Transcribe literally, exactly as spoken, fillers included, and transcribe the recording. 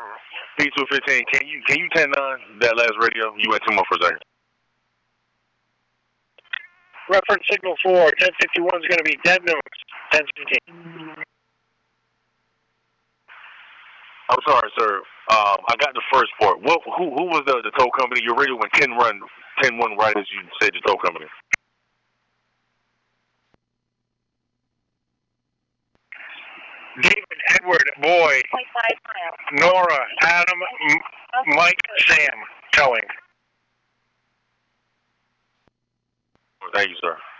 P two fifteen. Can you can you ten nine that last radio? You went two more for a second. Reference signal for ten fifty-one is going to be dead notes. ten fifteen. I'm sorry, sir. Um, I got the first part. What? Who? Who was the the tow company? Your radio went ten run, ten one right as you said the tow company. David, Edward, Boy, Nora, Adam, M Mike, Sam, towing. Thank you, sir.